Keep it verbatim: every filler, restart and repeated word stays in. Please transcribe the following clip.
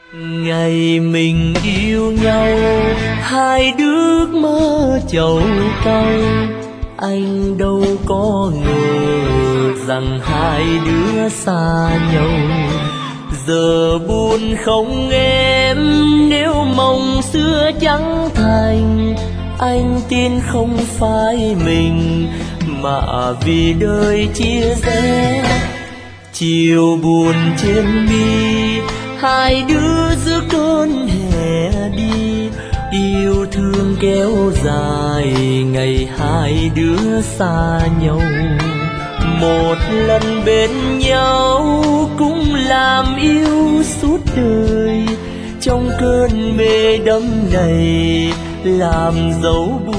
Ngày mình yêu nhau, hai đứa mơ chầu cau, anh đâu có ngờ rằng hai đứa xa nhau. Giờ buồn không em, nếu mong xưa chẳng thành, anh tin không phải mình mà vì đời chia rẽ. Chiều buồn trên mi, hai đứa giữa cơn hè đi, yêu thương kéo dài ngày hai đứa xa nhau. Một lần bên nhau cũng làm yêu suốt đời, trong cơn mê đắm này làm dấu buồn